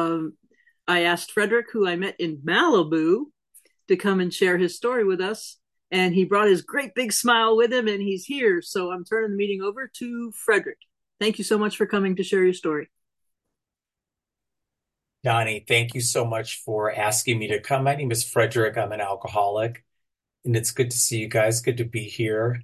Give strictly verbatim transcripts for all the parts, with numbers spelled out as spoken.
um, I asked Frederick, who I met in Malibu, to come and share his story with us. And he brought his great big smile with him, and he's here. So I'm turning the meeting over to Frederick. Thank you so much for coming to share your story. Donnie, thank you so much for asking me to come. My name is Frederick. I'm an alcoholic, and it's good to see you guys. Good to be here.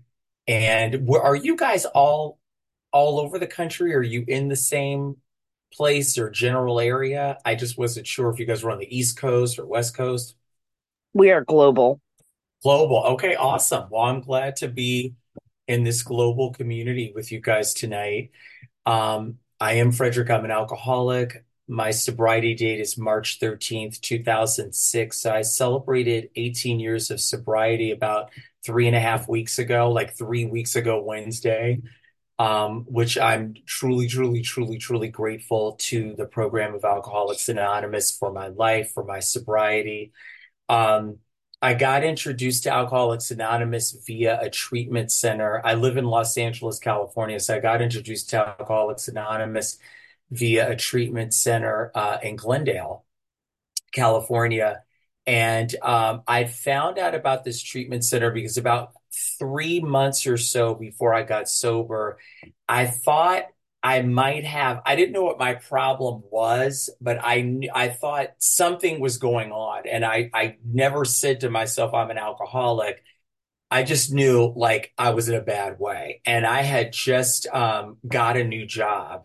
And where, are you guys all all over the country? Are you in the same place or general area? I just wasn't sure if you guys were on the East Coast or West Coast. We are global. Global. Okay, awesome. Well, I'm glad to be in this global community with you guys tonight. Um, I am Frederick. I'm an alcoholic. My sobriety date is March thirteenth, two thousand six. I celebrated eighteen years of sobriety about three and a half weeks ago, like three weeks ago Wednesday, um, which I'm truly, truly, truly, truly grateful to the program of Alcoholics Anonymous for my life, for my sobriety. Um, I got introduced to Alcoholics Anonymous via a treatment center. I live in Los Angeles, California, so I got introduced to Alcoholics Anonymous via a treatment center uh, in Glendale, California. And um, I found out about this treatment center because about three months or so before I got sober, I thought I might have, I didn't know what my problem was, but I kn- I thought something was going on. And I, I never said to myself, I'm an alcoholic. I just knew like I was in a bad way. And I had just um, got a new job.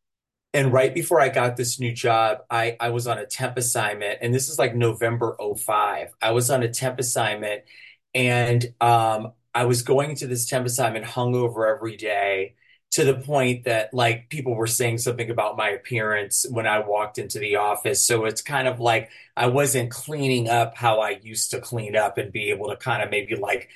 And right before I got this new job, I, I was on a temp assignment, and this is like November 'oh five. I was on a temp assignment, and um, I was going to this temp assignment hungover every day to the point that like people were saying something about my appearance when I walked into the office. So it's kind of like I wasn't cleaning up how I used to clean up and be able to kind of maybe like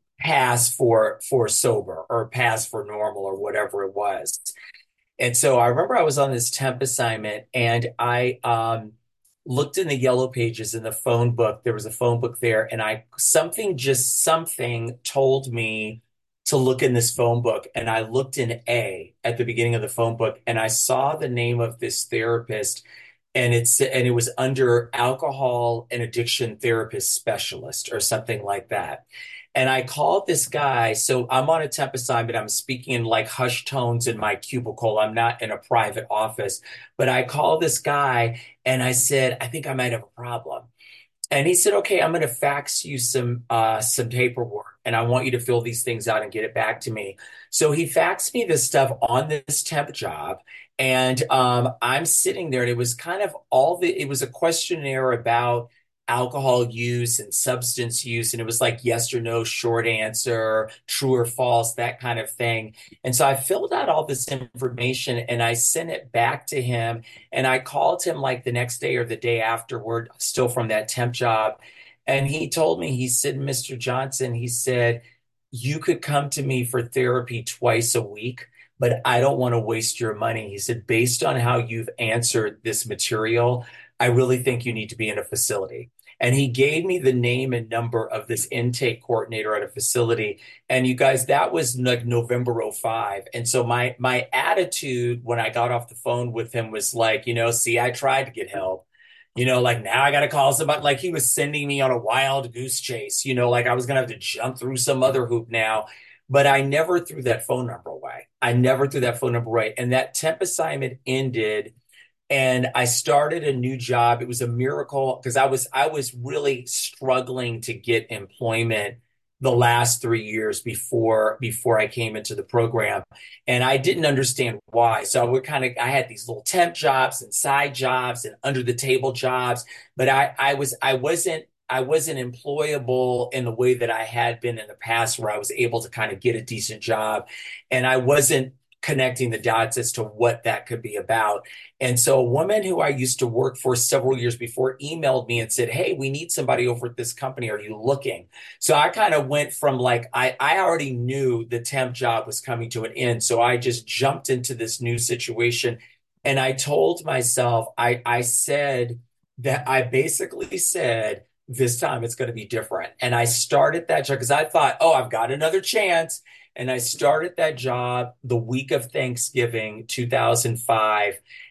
pass for for sober or pass for normal or whatever it was. And so I remember I was on this temp assignment and I um, looked in the yellow pages in the phone book. There was a phone book there, and I something just something told me to look in this phone book. And I looked in A at the beginning of the phone book, and I saw the name of this therapist, and it's and it was under alcohol and addiction therapist specialist or something like that. And I called this guy. So I'm on a temp assignment. I'm speaking in like hushed tones in my cubicle. I'm not in a private office, but I called this guy and I said, I think I might have a problem. And he said, okay, I'm going to fax you some uh, some paperwork, and I want you to fill these things out and get it back to me. So he faxed me this stuff on this temp job, and um, I'm sitting there, and it was kind of all the it was a questionnaire about alcohol use and substance use, and it was like yes or no, short answer, true or false, that kind of thing. And so I filled out all this information, and I sent it back to him. And I called him like the next day or the day afterward, still from that temp job. And he told me, he said, mister Johnson, he said, you could come to me for therapy twice a week, but I don't want to waste your money. He said, based on how you've answered this material, I really think you need to be in a facility. And he gave me the name and number of this intake coordinator at a facility. And you guys, that was like November 'oh five. And so my my attitude when I got off the phone with him was like, you know, see, I tried to get help. You know, like now I got to call somebody. Like he was sending me on a wild goose chase, you know, like I was going to have to jump through some other hoop now. But I never threw that phone number away. I never threw that phone number away. And that temp assignment ended and I started a new job. It was a miracle because I was I was really struggling to get employment the last three years before before I came into the program, and I didn't understand why. So I would kind of I had these little temp jobs and side jobs and under the table jobs, but I I was I wasn't I wasn't employable in the way that I had been in the past, where I was able to kind of get a decent job, and I wasn't connecting the dots as to what that could be about. And so a woman who I used to work for several years before emailed me and said, hey, we need somebody over at this company. Are you looking? So I kind of went from like, I, I already knew the temp job was coming to an end. So I just jumped into this new situation. And I told myself, I, I said that I basically said, this time it's going to be different. And I started that job because I thought, oh, I've got another chance. And I started that job the week of Thanksgiving, two thousand five.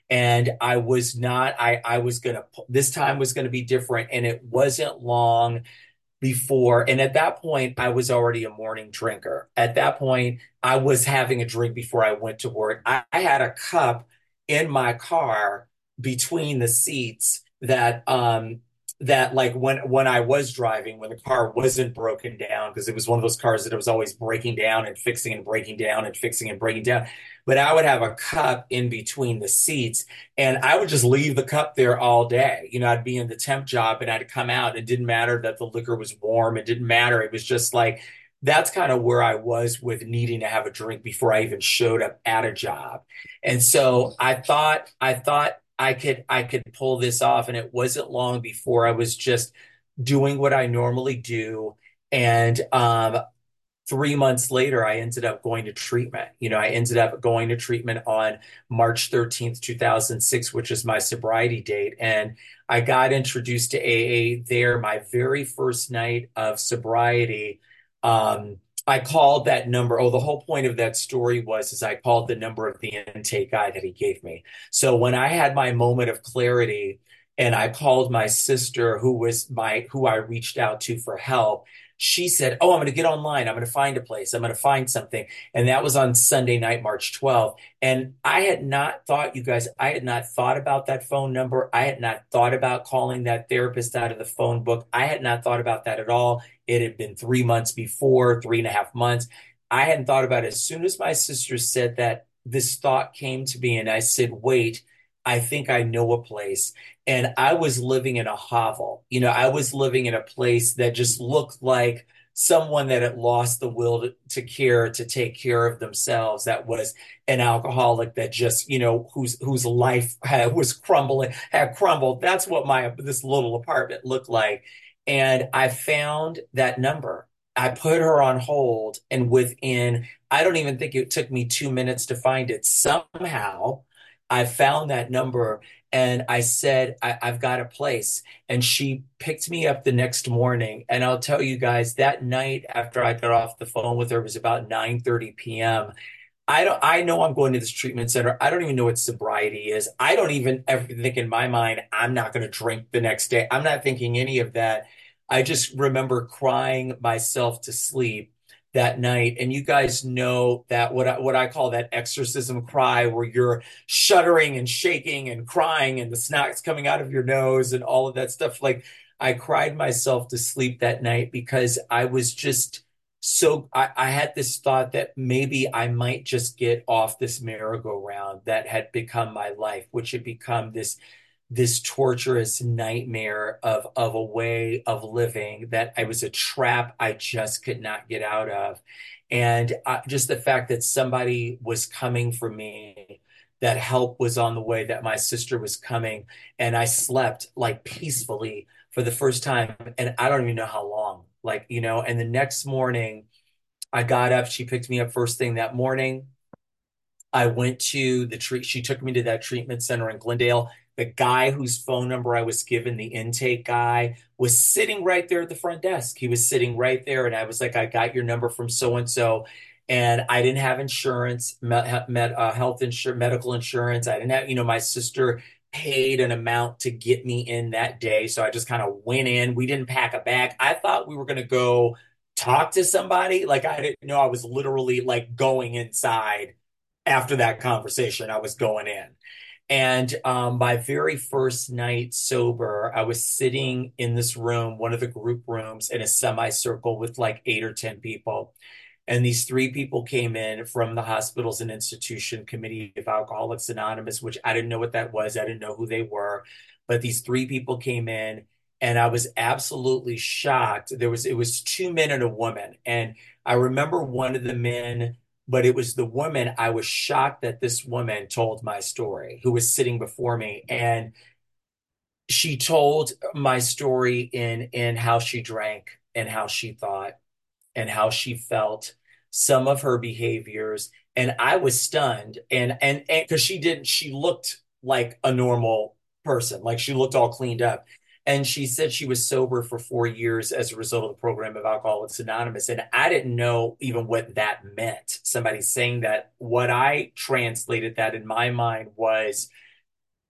And I was not, I, I was going to, this time was going to be different. And it wasn't long before. And at that point, I was already a morning drinker. At that point, I was having a drink before I went to work. I, I had a cup in my car between the seats that, um, that like when when I was driving, when the car wasn't broken down, because it was one of those cars that it was always breaking down and fixing and breaking down and fixing and breaking down. But I would have a cup in between the seats and I would just leave the cup there all day. You know, I'd be in the temp job and I'd come out. It didn't matter that the liquor was warm. It didn't matter. It was just like, that's kind of where I was with needing to have a drink before I even showed up at a job. And so I thought, I thought I could, I could pull this off. And it wasn't long before I was just doing what I normally do. And, um, three months later, I ended up going to treatment. You know, I ended up going to treatment on March thirteenth, two thousand six, which is my sobriety date. And I got introduced to A A there, my very first night of sobriety. Um, I called that number. Oh, the whole point of that story was is I called the number of the intake guy that he gave me. So when I had my moment of clarity and I called my sister, who was my who I reached out to for help, she said, "Oh, I'm going to get online. I'm going to find a place. I'm going to find something." And that was on Sunday night, March twelfth. And I had not thought, you guys, I had not thought about that phone number. I had not thought about calling that therapist out of the phone book. I had not thought about that at all. It had been three months before, three and a half months. I hadn't thought about it. As soon as my sister said that, this thought came to me, and I said, wait, I think I know a place. And I was living in a hovel. You know, I was living in a place that just looked like someone that had lost the will to, to care, to take care of themselves. That was an alcoholic that just, you know, whose whose life had, was crumbling, had crumbled. That's what my this little apartment looked like. And I found that number. I put her on hold, and within, I don't even think it took me two minutes to find it. Somehow, I found that number and I said, I, I've got a place. And she picked me up the next morning. And I'll tell you guys, that night after I got off the phone with her, it was about nine thirty p m. I don't, I know I'm going to this treatment center. I don't even know what sobriety is. I don't even ever think in my mind, I'm not going to drink the next day. I'm not thinking any of that. I just remember crying myself to sleep that night. And you guys know that what I, what I call that exorcism cry, where you're shuddering and shaking and crying and the snot's coming out of your nose and all of that stuff. Like, I cried myself to sleep that night because I was just so I, I had this thought that maybe I might just get off this merry-go-round that had become my life, which had become this this torturous nightmare of of a way of living, that I was a trap I just could not get out of. And uh, just the fact that somebody was coming for me, that help was on the way, that my sister was coming, and I slept like peacefully for the first time. And I don't even know how long, like, you know, and the next morning I got up, she picked me up first thing that morning. I went to the treat. She took me to that treatment center in Glendale. The guy whose phone number I was given, the intake guy, was sitting right there at the front desk. He was sitting right there. And I was like, I got your number from so and so. And I didn't have insurance, met, met uh, health insurance, medical insurance. I didn't have, you know, my sister paid an amount to get me in that day. So I just kind of went in. We didn't pack a bag. I thought we were going to go talk to somebody. Like, I didn't know I was literally like going inside. After that conversation, I was going in. And um, my very first night sober, I was sitting in this room, one of the group rooms, in a semicircle with like eight or ten people. And these three people came in from the Hospitals and Institution Committee of Alcoholics Anonymous, which I didn't know what that was. I didn't know who they were. But these three people came in, and I was absolutely shocked. There was, it was two men and a woman. And I remember one of the men, but it was the woman. I was shocked that this woman told my story, who was sitting before me. And she told my story in, in how she drank and how she thought and how she felt, some of her behaviors. And I was stunned. And, and, and because she didn't, she looked like a normal person, like she looked all cleaned up. And she said she was sober for four years as a result of the program of Alcoholics Anonymous. And I didn't know even what that meant. Somebody saying that, what I translated that in my mind was,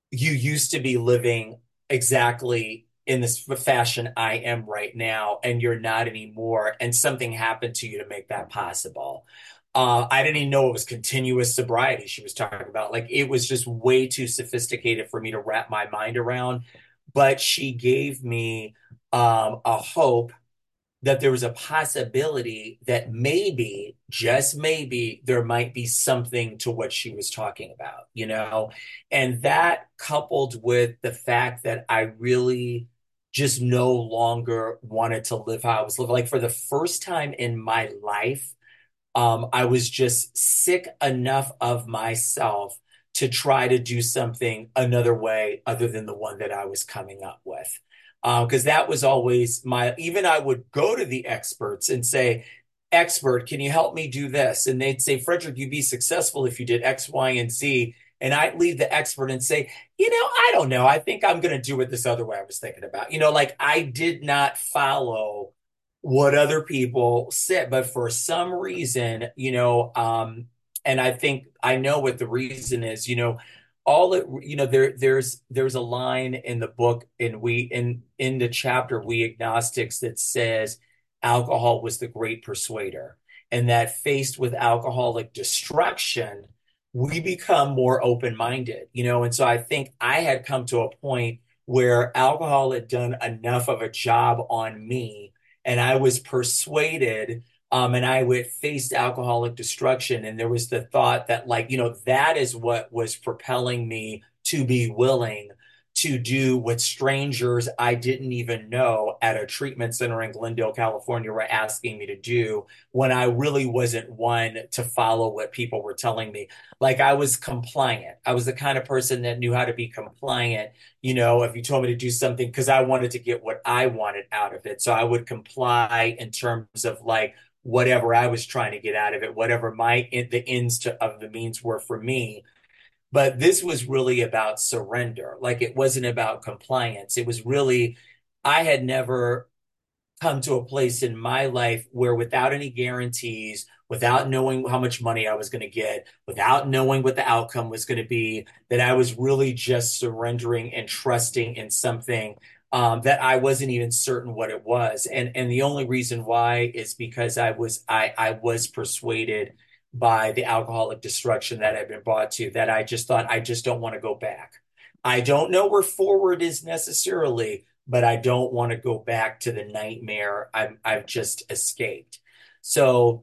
you used to be living exactly in this fashion I am right now, and you're not anymore, and something happened to you to make that possible. Uh, I didn't even know it was continuous sobriety she was talking about. Like it was just way too sophisticated for me to wrap my mind around. But she gave me um, a hope that there was a possibility that maybe, just maybe, there might be something to what she was talking about, you know? And that coupled with the fact that I really just no longer wanted to live how I was living. Like for the first time in my life, um, I was just sick enough of myself to try to do something another way other than the one that I was coming up with. Um, because that was always my, even I would go to the experts and say, expert, can you help me do this? And they'd say, Frederick, you'd be successful if you did X, Y, and Z. And I'd leave the expert and say, you know, I don't know. I think I'm going to do it this other way I was thinking about. You know, like I did not follow what other people said, but for some reason, you know, um, and I think I know what the reason is, you know, all it, you know, there, there's, there's a line in the book and we, in, in the chapter, We Agnostics that says alcohol was the great persuader and that faced with alcoholic destruction, we become more open-minded, you know, and so I think I had come to a point where alcohol had done enough of a job on me and I was persuaded, um, and I would faced alcoholic destruction. And there was the thought that, like, you know, that is what was propelling me to be willing to do what strangers I didn't even know at a treatment center in Glendale, California, were asking me to do when I really wasn't one to follow what people were telling me. Like I was compliant. I was the kind of person that knew how to be compliant, you know, if you told me to do something because I wanted to get what I wanted out of it. So I would comply in terms of like whatever I was trying to get out of it, whatever my the ends to, of the means were for me. But this was really about surrender. Like it wasn't about compliance. It was really, I had never come to a place in my life where without any guarantees, without knowing how much money I was going to get, without knowing what the outcome was going to be, that I was really just surrendering and trusting in something um, that I wasn't even certain what it was. And and the only reason why is because I was I I was persuaded by the alcoholic destruction that I've been brought to, that I just thought I just don't want to go back. I don't know where forward is necessarily, but I don't want to go back to the nightmare I'm, I've just escaped. So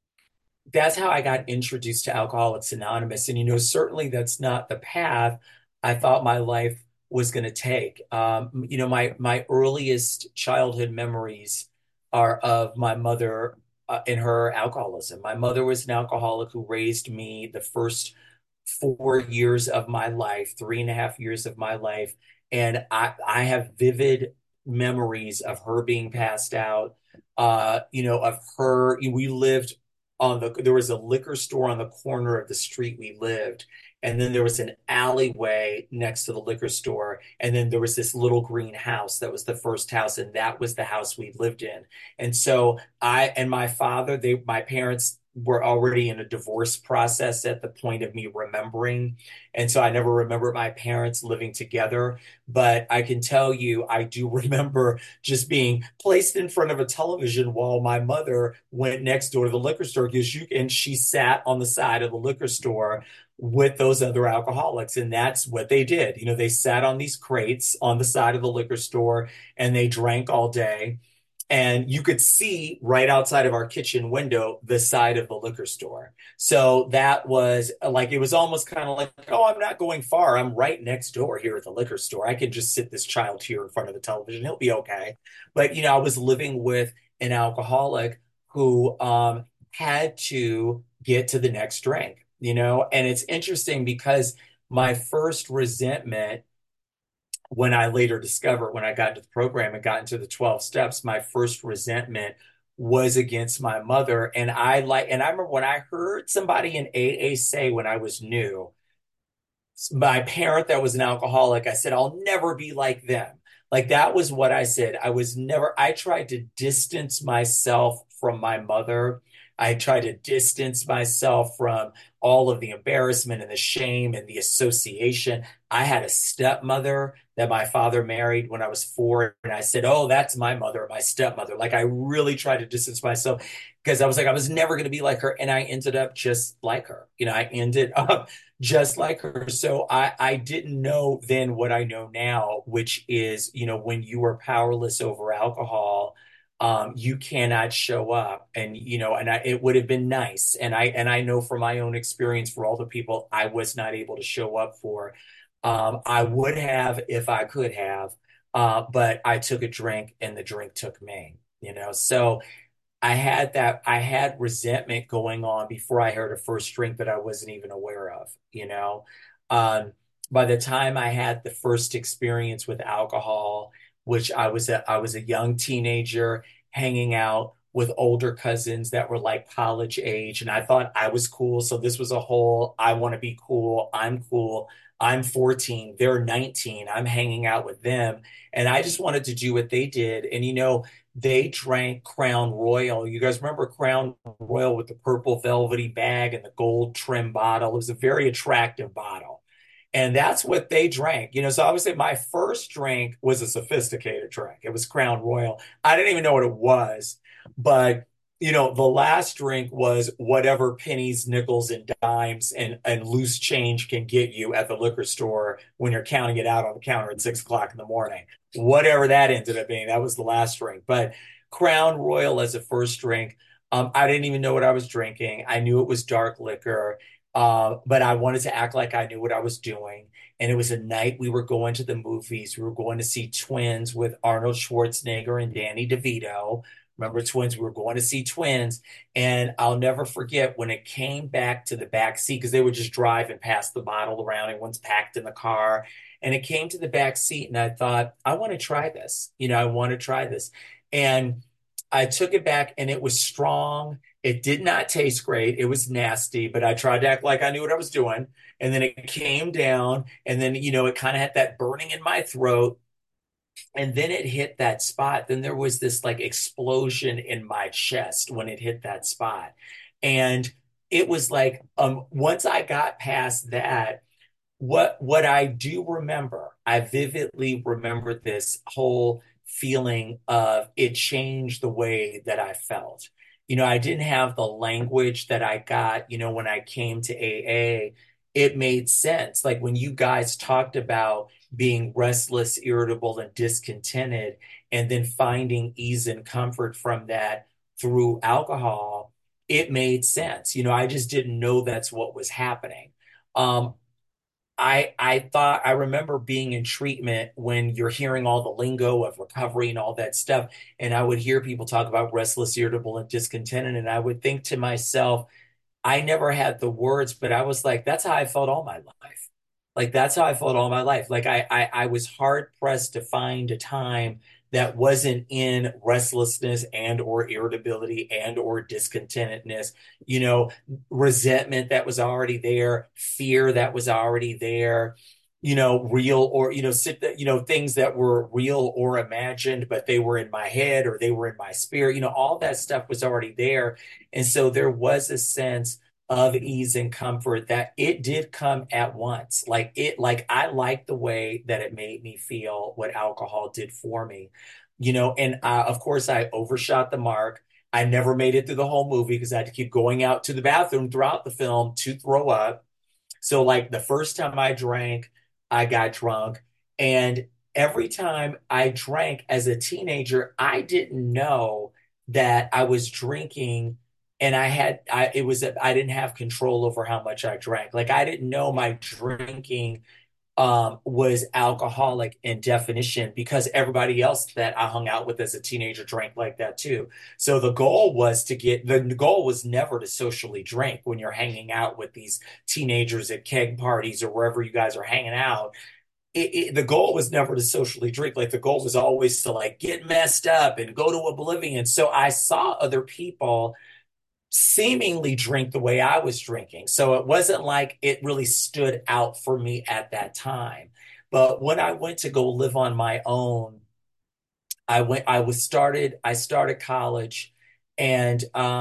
that's how I got introduced to Alcoholics Anonymous. And, you know, certainly that's not the path I thought my life was going to take. Um, you know, my, my earliest childhood memories are of my mother uh, and her alcoholism. My mother was an alcoholic who raised me the first four years of my life, three and a half years of my life. And I, I have vivid memories of her being passed out, uh, you know, of her. We lived on the, there was a liquor store on the corner of the street we lived. And then there was an alleyway next to the liquor store. And then there was this little green house that was the first house. And that was the house we lived in. And so I and my father, they, my parents, were already in a divorce process at the point of me remembering. And so I never remember my parents living together. But I can tell you, I do remember just being placed in front of a television while my mother went next door to the liquor store because you, and she sat on the side of the liquor store with those other alcoholics. And that's what they did. You know, they sat on these crates on the side of the liquor store and they drank all day. And you could see right outside of our kitchen window the side of the liquor store. So that was like, it was almost kind of like, oh, I'm not going far. I'm right next door here at the liquor store. I can just sit this child here in front of the television. He'll be okay. But, you know, I was living with an alcoholic who um, had to get to the next drink, you know, and it's interesting because my first resentment when I later discovered, when I got into the program and got into the twelve steps, my first resentment was against my mother. And I like, and I remember when I heard somebody in A A say when I was new, my parent that was an alcoholic, I said, I'll never be like them. Like that was what I said. I was never, I tried to distance myself from my mother I tried to distance myself from all of the embarrassment and the shame and the association. I had a stepmother that my father married when I was four, and I said, "Oh, that's my mother, my stepmother." Like I really tried to distance myself because I was like, I was never going to be like her, and I ended up just like her. You know, I ended up just like her. So I I didn't know then what I know now, which is, you know, when you are powerless over alcohol, um, you cannot show up. And, you know, and I, it would have been nice. And I, and I know from my own experience for all the people I was not able to show up for, um, I would have if I could have, uh, but I took a drink and the drink took me, you know, so I had that, I had resentment going on before I heard a first drink that I wasn't even aware of, you know. Um, by the time I had the first experience with alcohol, which I was a, I was a young teenager hanging out with older cousins that were like college age, and I thought I was cool. So this was a whole, I want to be cool. I'm cool. I'm fourteen, they're nineteen. I'm hanging out with them, and I just wanted to do what they did. And you know, they drank Crown Royal. You guys remember Crown Royal with the purple velvety bag and the gold trim bottle? It was a very attractive bottle. And that's what they drank. You know, so I would say my first drink was a sophisticated drink. It was Crown Royal. I didn't even know what it was, but you know, the last drink was whatever pennies, nickels, and dimes and, and loose change can get you at the liquor store when you're counting it out on the counter at six o'clock in the morning. Whatever that ended up being, that was the last drink. But Crown Royal as a first drink, um, I didn't even know what I was drinking. I knew it was dark liquor, uh, but I wanted to act like I knew what I was doing. And it was a night we were going to the movies. We were going to see Twins with Arnold Schwarzenegger and Danny DeVito. Remember Twins? We were going to see Twins. And I'll never forget when it came back to the back seat, because they would just drive and pass the bottle around. Everyone's packed in the car. And it came to the back seat, and I thought, I want to try this. You know, I want to try this. And I took it back, and it was strong. It did not taste great. It was nasty, but I tried to act like I knew what I was doing. And then it came down, and then, you know, it kind of had that burning in my throat. And then it hit that spot. Then there was this like explosion in my chest when it hit that spot. And it was like, um, once I got past that, what what I do remember, I vividly remember this whole feeling of it changed the way that I felt. You know, I didn't have the language that I got, you know, when I came to A A. It made sense. Like when you guys talked about being restless, irritable, and discontented, and then finding ease and comfort from that through alcohol, it made sense. You know, I just didn't know that's what was happening. Um, I I thought I remember being in treatment when you're hearing all the lingo of recovery and all that stuff, and I would hear people talk about restless, irritable, and discontented, and I would think to myself, I never had the words, but I was like, that's how I felt all my life. Like that's how I felt all my life. Like I I, I was hard pressed to find a time that wasn't in restlessness and or irritability and or discontentedness, you know, resentment that was already there, fear that was already there, you know, real or, you know, sit, you know, things that were real or imagined, but they were in my head or they were in my spirit, you know, all that stuff was already there. And so there was a sense of ease and comfort that it did come at once. Like it, like I liked the way that it made me feel what alcohol did for me, you know, and uh, of course I overshot the mark. I never made it through the whole movie because I had to keep going out to the bathroom throughout the film to throw up. So like the first time I drank, I got drunk. And every time I drank as a teenager, I didn't know that I was drinking and I had I it was I didn't have control over how much I drank. Like I didn't know my drinking um was alcoholic in definition because everybody else that I hung out with as a teenager drank like that too. So the goal was to get the goal was never to socially drink when you're hanging out with these teenagers at keg parties or wherever you guys are hanging out. It, it, the goal was never to socially drink. Like the goal was always to like get messed up and go to oblivion. So I saw other people seemingly drink the way I was drinking. So it wasn't like it really stood out for me at that time. But when I went to go live on my own, I went, I was started, I started college and um,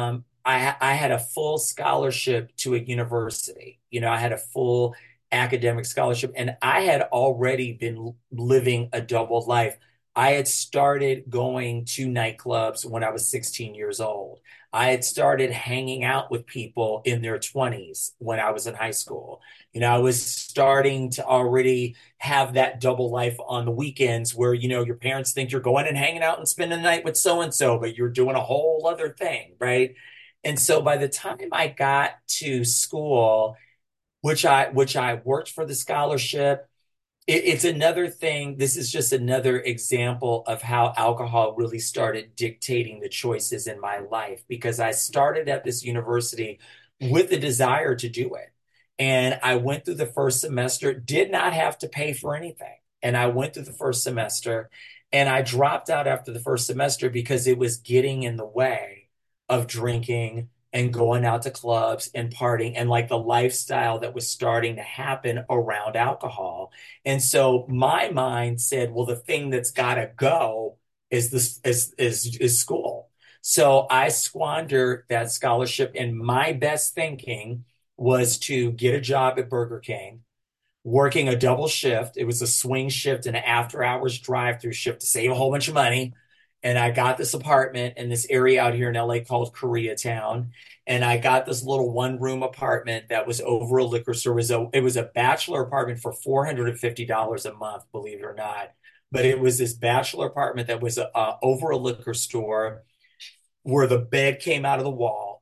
I I had a full scholarship to a university. You know, I had a full academic scholarship, and I had already been living a double life. I had started going to nightclubs when I was sixteen years old. I had started hanging out with people in their twenties when I was in high school. You know, I was starting to already have that double life on the weekends where, you know, your parents think you're going and hanging out and spending the night with so and so, but you're doing a whole other thing, right? And so by the time I got to school, which I which I worked for the scholarship, it, it's another thing. This is just another example of how alcohol really started dictating the choices in my life because I started at this university with the desire to do it. And I went through the first semester, did not have to pay for anything. And I went through the first semester and I dropped out after the first semester because it was getting in the way of drinking and going out to clubs and partying and like the lifestyle that was starting to happen around alcohol. And so my mind said, well, the thing that's got to go is this is, is is school. So I squandered that scholarship, and my best thinking was to get a job at Burger King, working a double shift. It was a swing shift and an after hours drive through shift to save a whole bunch of money. And I got this apartment in this area out here in L A called Koreatown. And I got this little one room apartment that was over a liquor store. It was a, it was a bachelor apartment for four hundred fifty dollars a month, believe it or not. But it was this bachelor apartment that was uh, over a liquor store where the bed came out of the wall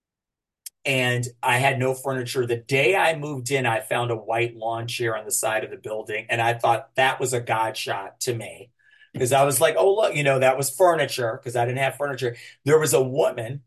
and I had no furniture. The day I moved in, I found a white lawn chair on the side of the building, and I thought that was a God shot to me because I was like, oh, look, you know, that was furniture because I didn't have furniture. There was a woman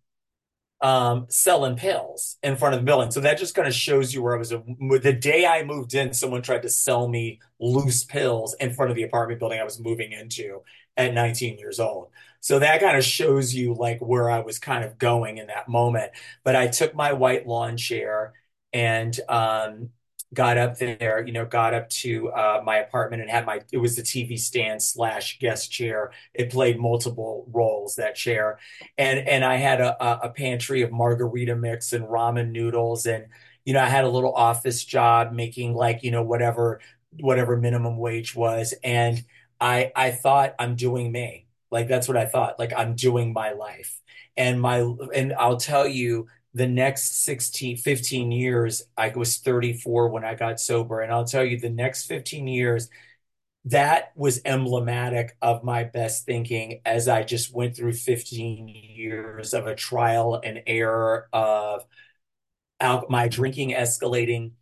um, selling pills in front of the building. So that just kind of shows you where I was. The day I moved in, someone tried to sell me loose pills in front of the apartment building I was moving into at nineteen years old. So that kind of shows you like where I was kind of going in that moment. But I took my white lawn chair and um, got up there, you know, got up to uh, my apartment and had my, it was the T V stand slash guest chair. It played multiple roles, that chair. And, and I had a, a pantry of margarita mix and ramen noodles. And, you know, I had a little office job making like, you know, whatever, whatever minimum wage was. And I, I thought I'm doing me. Like, that's what I thought. Like, I'm doing my life. And my, and I'll tell you, the next sixteen, fifteen years, I was thirty-four when I got sober. And I'll tell you, the next fifteen years, that was emblematic of my best thinking as I just went through fifteen years of a trial and error of al- my drinking escalating,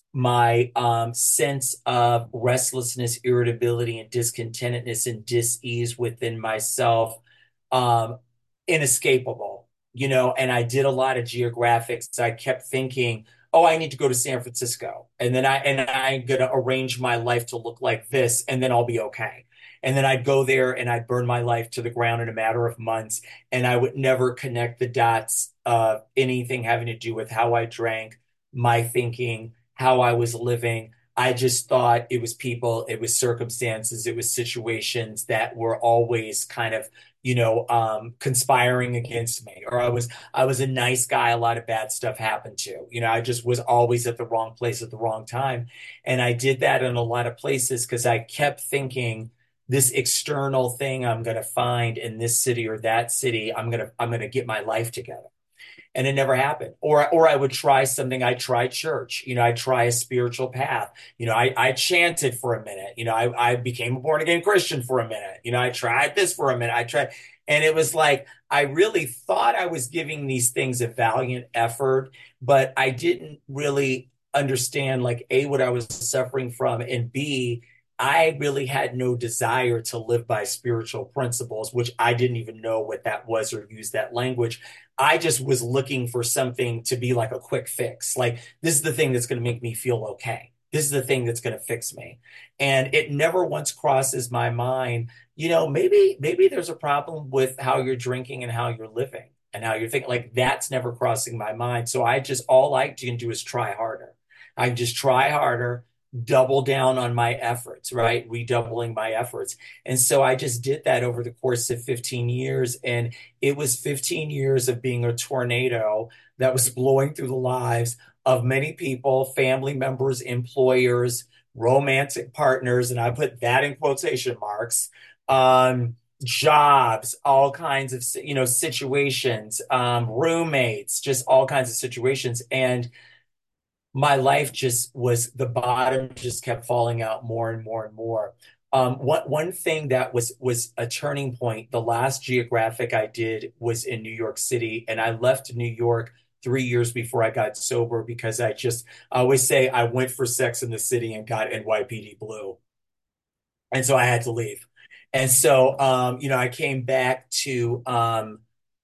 my um, sense of restlessness, irritability, and discontentedness and dis-ease within myself, um, inescapable, you know, and I did a lot of geographics. I kept thinking, oh, I need to go to San Francisco. And then I and I'm gonna arrange my life to look like this, and then I'll be okay. And then I'd go there and I'd burn my life to the ground in a matter of months, and I would never connect the dots of anything having to do with how I drank, my thinking, how I was living. I just thought it was people, it was circumstances, it was situations that were always kind of, you know, um, conspiring against me. Or I was, I was a nice guy. A lot of bad stuff happened to. You know, I just was always at the wrong place at the wrong time. And I did that in a lot of places because I kept thinking this external thing I'm going to find in this city or that city, I'm going to, I'm going to get my life together, and it never happened. Or or I would try something. I tried church. You know, I try a spiritual path. You know, I I chanted for a minute. You know, I I became a born again Christian for a minute. You know, I tried this for a minute. I tried, and it was like I really thought I was giving these things a valiant effort, but I didn't really understand like A, what I was suffering from, and B, I really had no desire to live by spiritual principles, which I didn't even know what that was or use that language. I just was looking for something to be like a quick fix. Like, this is the thing that's going to make me feel okay. This is the thing that's going to fix me. And it never once crosses my mind, you know, maybe, maybe there's a problem with how you're drinking and how you're living and how you're thinking. Like, that's never crossing my mind. So I just, all I can do is try harder. I just try harder, double down on my efforts, right? Redoubling my efforts. And so I just did that over the course of fifteen years. And it was fifteen years of being a tornado that was blowing through the lives of many people, family members, employers, romantic partners, and I put that in quotation marks, um, jobs, all kinds of, you know, situations, um, roommates, just all kinds of situations. And my life just was the bottom just kept falling out more and more and more. Um, one one thing that was was a turning point, the last geographic I did was in New York City, and I left New York three years before I got sober because I just I always say I went for Sex in the City and got N Y P D Blue, and so I had to leave. And so, um, you know, I came back to um,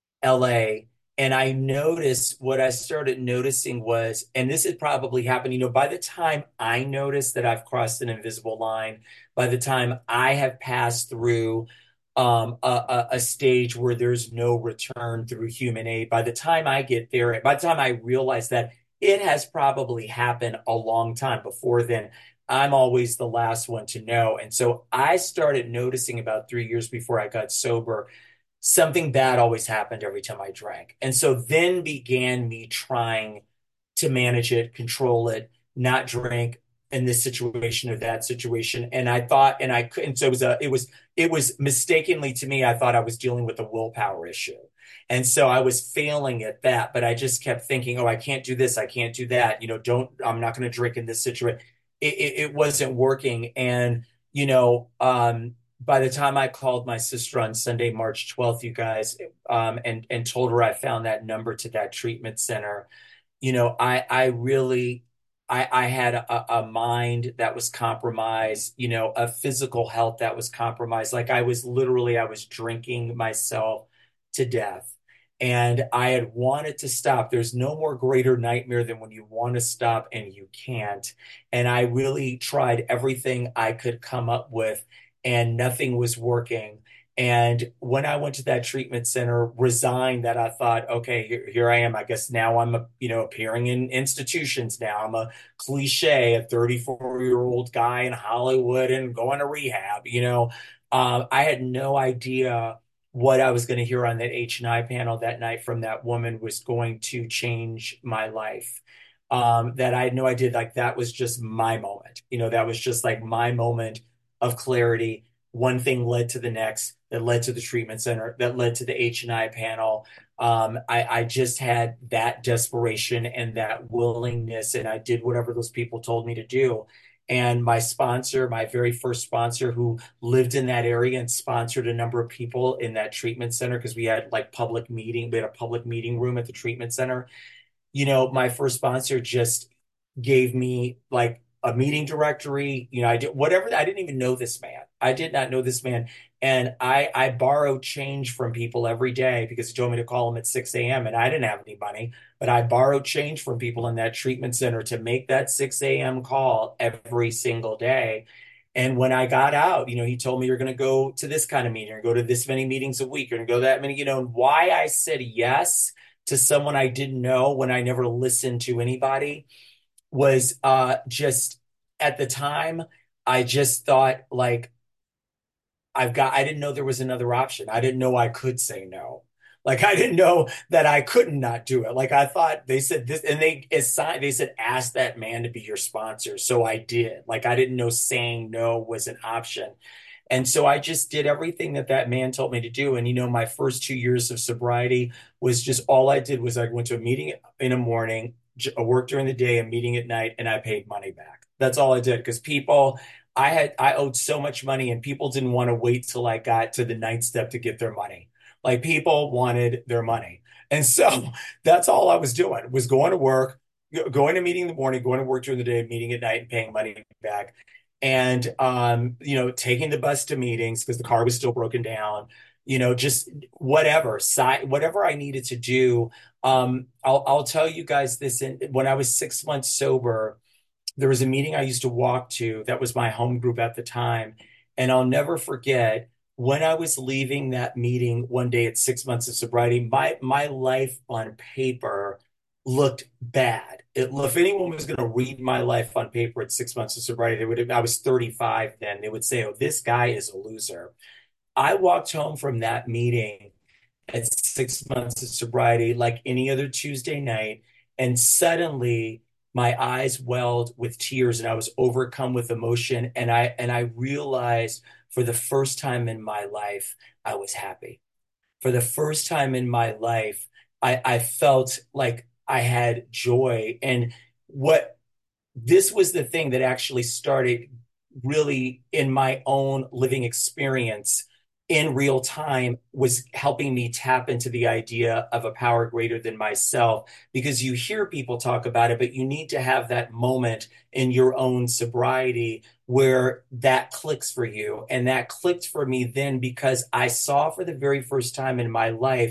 L A. And I noticed what I started noticing was, and this had probably happened, you know, by the time I noticed that I've crossed an invisible line, by the time I have passed through um, a, a, a stage where there's no return through human aid, by the time I get there, by the time I realize that it has probably happened a long time before then, I'm always the last one to know. And so I started noticing about three years before I got sober something bad always happened every time I drank. And so then began me trying to manage it, control it, not drink in this situation or that situation. And I thought, and I couldn't, so it was a, it was, it was mistakenly to me, I thought I was dealing with a willpower issue. And so I was failing at that, but I just kept thinking, oh, I can't do this. I can't do that. You know, don't, I'm not going to drink in this situation. It, it, it wasn't working. And, you know, um, by the time I called my sister on Sunday, March twelfth, you guys, um, and and told her I found that number to that treatment center, you know, I I really I I had a, a mind that was compromised, you know, a physical health that was compromised. Like I was literally I was drinking myself to death. And I had wanted to stop. There's no more greater nightmare than when you want to stop and you can't. And I really tried everything I could come up with, and nothing was working. And when I went to that treatment center, resigned that I thought, okay, here, here I am. I guess now I'm, a, you know, appearing in institutions now. I'm a cliche, a thirty-four year old guy in Hollywood and going to rehab, you know. Uh, I had no idea what I was going to hear on that H and I panel that night from that woman was going to change my life. Um, that I had no idea, like that was just my moment. You know, that was just like my moment of clarity. One thing led to the next, that led to the treatment center, that led to the H and I panel. Um, I, I just had that desperation and that willingness, and I did whatever those people told me to do. And my sponsor, my very first sponsor who lived in that area and sponsored a number of people in that treatment center, because we had like public meeting, we had a public meeting room at the treatment center. You know, my first sponsor just gave me like a meeting directory. You know, I did whatever. I didn't even know this man. I did not know this man. And I, I borrowed change from people every day because he told me to call him at six a m and I didn't have any money, but I borrowed change from people in that treatment center to make that six a m call every single day. And when I got out, you know, he told me you're going to go to this kind of meeting or go to this many meetings a week, you're going to go that many, you know, and why I said yes to someone I didn't know when I never listened to anybody was uh, just at the time, I just thought like I've got, I didn't know there was another option. I didn't know I could say no. Like I didn't know that I could not do it. Like I thought they said this and they assigned, they said, ask that man to be your sponsor. So I did. Like I didn't know saying no was an option. And so I just did everything that that man told me to do. And, you know, my first two years of sobriety was just all I did was I went to a meeting in the morning, a work during the day, a meeting at night, and I paid money back. That's all I did because people, I had, I owed so much money and people didn't want to wait till I got to the ninth step to get their money. Like people wanted their money. And so that's all I was doing was going to work, going to meeting in the morning, going to work during the day, meeting at night, and paying money back. And um, you know, taking the bus to meetings because the car was still broken down, you know, just whatever, side, whatever I needed to do. Um, I'll I'll tell you guys this in, when I was six months sober, there was a meeting I used to walk to that was my home group at the time. And I'll never forget when I was leaving that meeting one day at six months of sobriety, my my life on paper looked bad. it, if anyone was going to read my life on paper at six months of sobriety, they would have, I was thirty-five then. They would say, oh, this guy is a loser. I walked home from that meeting at six months of sobriety like any other Tuesday night, and suddenly my eyes welled with tears and I was overcome with emotion. And I and I realized for the first time in my life, I was happy. For the first time in my life, I, I felt like I had joy. And what this was the thing that actually started really in my own living experience in real time was helping me tap into the idea of a power greater than myself, because you hear people talk about it, but you need to have that moment in your own sobriety where that clicks for you. And that clicked for me then because I saw for the very first time in my life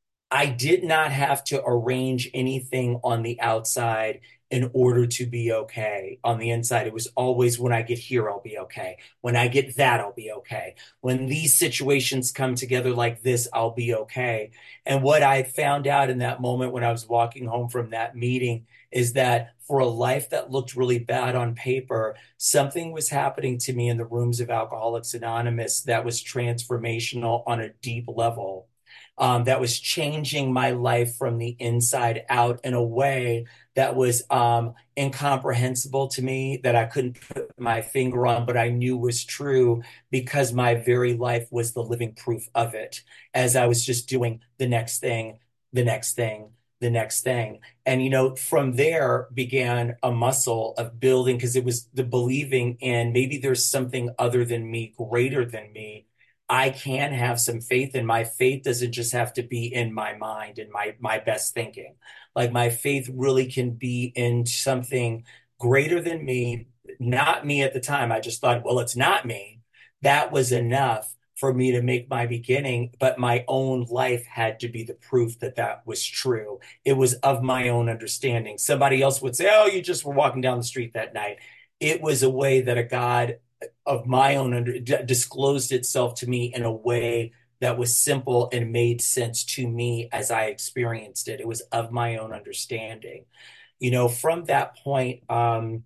I did not have to arrange anything on the outside in order to be okay. On the inside, it was always, when I get here, I'll be okay. When I get that, I'll be okay. When these situations come together like this, I'll be okay. And what I found out in that moment when I was walking home from that meeting is that for a life that looked really bad on paper, something was happening to me in the rooms of Alcoholics Anonymous that was transformational on a deep level, um, that was changing my life from the inside out in a way that was um, incomprehensible to me, that I couldn't put my finger on, but I knew was true because my very life was the living proof of it as I was just doing the next thing, the next thing, the next thing. And, you know, from there began a muscle of building, because it was the believing in maybe there's something other than me, greater than me. I can have some faith, and my faith doesn't just have to be in my mind and my my best thinking. Like my faith really can be in something greater than me, not me at the time. I just thought, well, it's not me. That was enough for me to make my beginning, but my own life had to be the proof that that was true. It was of my own understanding. Somebody else would say, oh, you just were walking down the street that night. It was a way that a God of my own under, d- disclosed itself to me in a way that was simple and made sense to me as I experienced it. It was of my own understanding. You know, from that point, um,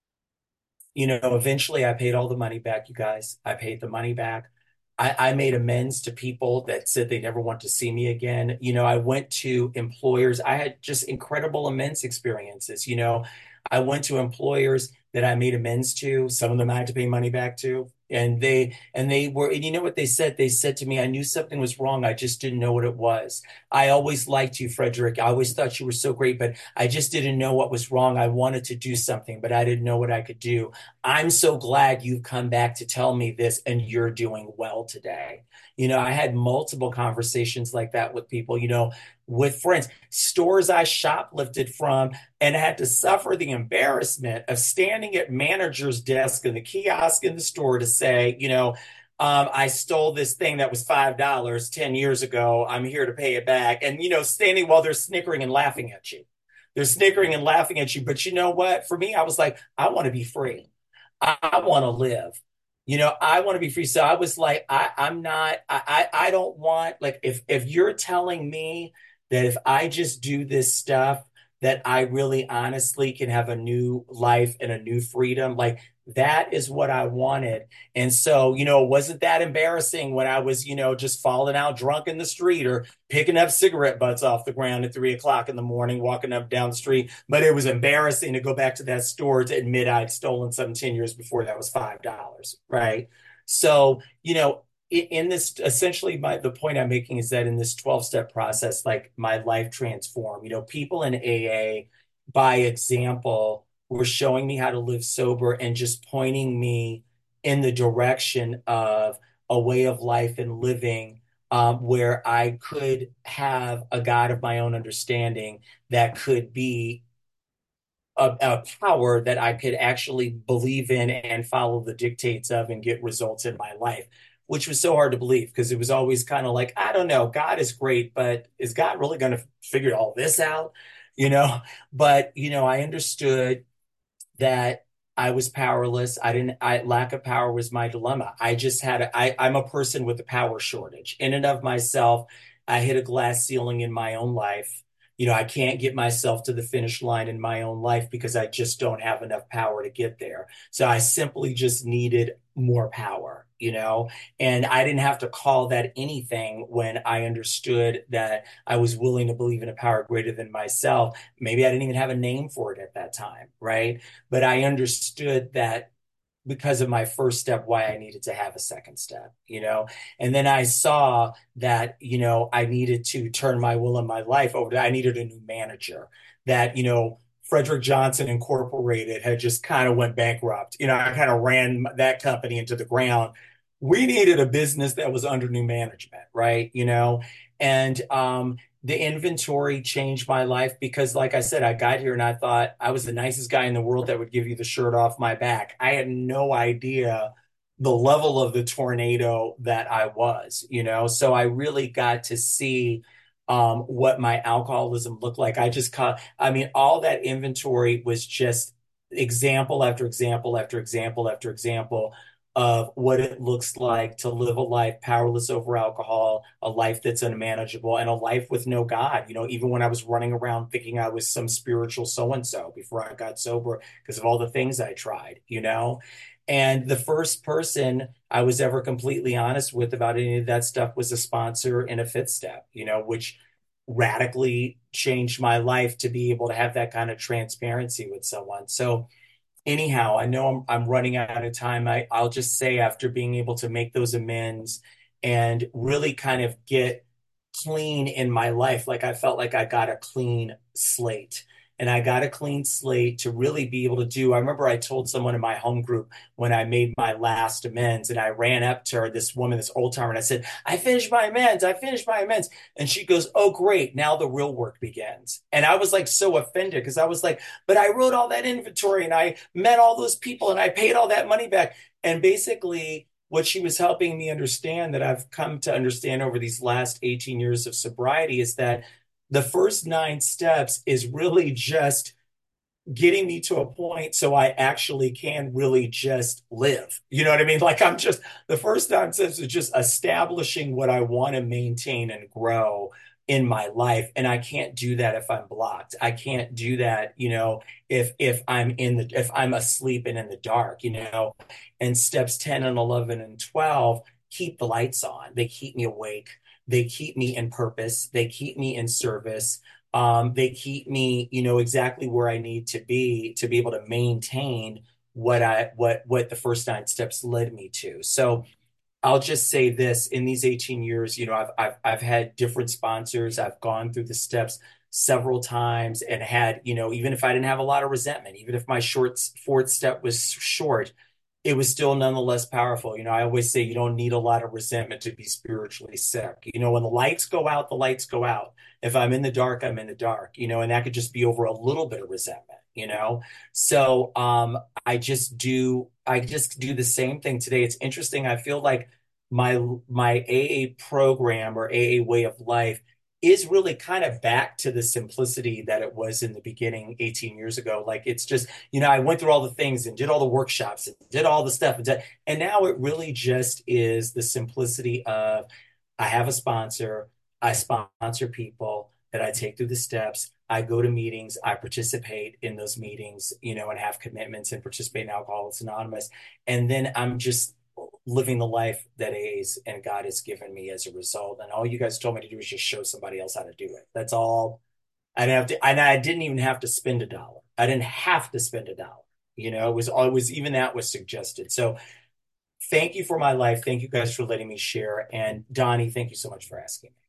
you know, eventually I paid all the money back, you guys. I paid the money back. I, I made amends to people that said they never want to see me again. You know, I went to employers. I had just incredible amends experiences. You know, I went to employers that I made amends to. Some of them I had to pay money back to. And they and they were, and you know what they said? They said to me, I knew something was wrong. I just didn't know what it was. I always liked you, Frederick. I always thought you were so great, but I just didn't know what was wrong. I wanted to do something, but I didn't know what I could do. I'm so glad you've come back to tell me this, and you're doing well today. You know, I had multiple conversations like that with people, you know, with friends, stores I shoplifted from, and had to suffer the embarrassment of standing at manager's desk in the kiosk in the store to say, you know, um, I stole this thing that was five dollars ten years ago. I'm here to pay it back. And, you know, standing while they're snickering and laughing at you. They're snickering and laughing at you. But you know what? For me, I was like, I want to be free. I, I want to live. You know, I want to be free. So I was like, I, I'm not, I, I I don't want, like, if if you're telling me that if I just do this stuff, that I really honestly can have a new life and a new freedom, like that is what I wanted. And so, you know, it wasn't that embarrassing when I was, you know, just falling out drunk in the street or picking up cigarette butts off the ground at three o'clock in the morning, walking up down the street. But it was embarrassing to go back to that store to admit I'd stolen something ten years before that was five dollars. Right. So, you know, in this, essentially my the point I'm making is that in this twelve step process, like my life transformed. You know, people in A A by example were showing me how to live sober and just pointing me in the direction of a way of life and living, um, where I could have a God of my own understanding that could be a, a power that I could actually believe in and follow the dictates of and get results in my life, which was so hard to believe because it was always kind of like, I don't know, God is great, but is God really going to figure all this out? You know, but, you know, I understood that I was powerless. I didn't, I, lack of power was my dilemma. I just had, a, I, I'm a person with a power shortage in and of myself. I hit a glass ceiling in my own life. You know, I can't get myself to the finish line in my own life because I just don't have enough power to get there. So I simply just needed more power, you know, and I didn't have to call that anything when I understood that I was willing to believe in a power greater than myself. Maybe I didn't even have a name for it at that time, right? But I understood that because of my first step, why I needed to have a second step, you know? And then I saw that, you know, I needed to turn my will and my life over to, I needed a new manager that, you know, Frederick Johnson Incorporated had just kind of went bankrupt. You know, I kind of ran that company into the ground. We needed a business that was under new management, right? You know, and um, the inventory changed my life because, like I said, I got here and I thought I was the nicest guy in the world that would give you the shirt off my back. I had no idea the level of the tornado that I was, you know, so I really got to see um, what my alcoholism looked like. I just caught, I mean, all that inventory was just example after example after example after example of what it looks like to live a life powerless over alcohol, a life that's unmanageable, and a life with no God. You know, even when I was running around thinking I was some spiritual so and so before I got sober because of all the things I tried, you know. And the first person I was ever completely honest with about any of that stuff was a sponsor in a fifth step, you know, which radically changed my life to be able to have that kind of transparency with someone. So, anyhow, I know I'm, I'm running out of time. I, I'll just say after being able to make those amends and really kind of get clean in my life, like I felt like I got a clean slate. And I got a clean slate to really be able to do. I remember I told someone in my home group when I made my last amends, and I ran up to her, this woman, this old timer, and I said, I finished my amends. I finished my amends. And she goes, oh, great. Now the real work begins. And I was like so offended because I was like, but I wrote all that inventory and I met all those people and I paid all that money back. And basically, what she was helping me understand that I've come to understand over these last eighteen years of sobriety is that the first nine steps is really just getting me to a point so I actually can really just live. You know what I mean? Like I'm just, the first nine steps is just establishing what I want to maintain and grow in my life. And I can't do that if I'm blocked. I can't do that, you know, if if I'm in the if I'm asleep and in the dark, you know. And steps ten and eleven and twelve keep the lights on. They keep me awake. They keep me in purpose. They keep me in service. Um, they keep me, you know, exactly where I need to be to be able to maintain what I what what the first nine steps led me to. So I'll just say this, in these eighteen years, you know, I've I've I've had different sponsors. I've gone through the steps several times and had, you know, even if I didn't have a lot of resentment, even if my short fourth step was short, it was still nonetheless powerful. You know, I always say you don't need a lot of resentment to be spiritually sick. You know, when the lights go out, the lights go out. If I'm in the dark, I'm in the dark, you know, and that could just be over a little bit of resentment, you know? So um, I just do, I just do the same thing today. It's interesting. I feel like my my A A program or A A way of life is really kind of back to the simplicity that it was in the beginning eighteen years ago. Like it's just, you know, I went through all the things and did all the workshops and did all the stuff. And, did, and now it really just is the simplicity of I have a sponsor, I sponsor people that I take through the steps. I go to meetings, I participate in those meetings, you know, and have commitments and participate in Alcoholics Anonymous. And then I'm just living the life that A's and God has given me as a result. And all you guys told me to do is just show somebody else how to do it. That's all. I didn't have to, and I didn't even have to spend a dollar. I didn't have to spend a dollar. You know, it was always, even that was suggested. So thank you for my life. Thank you guys for letting me share. And Donnie, thank you so much for asking me.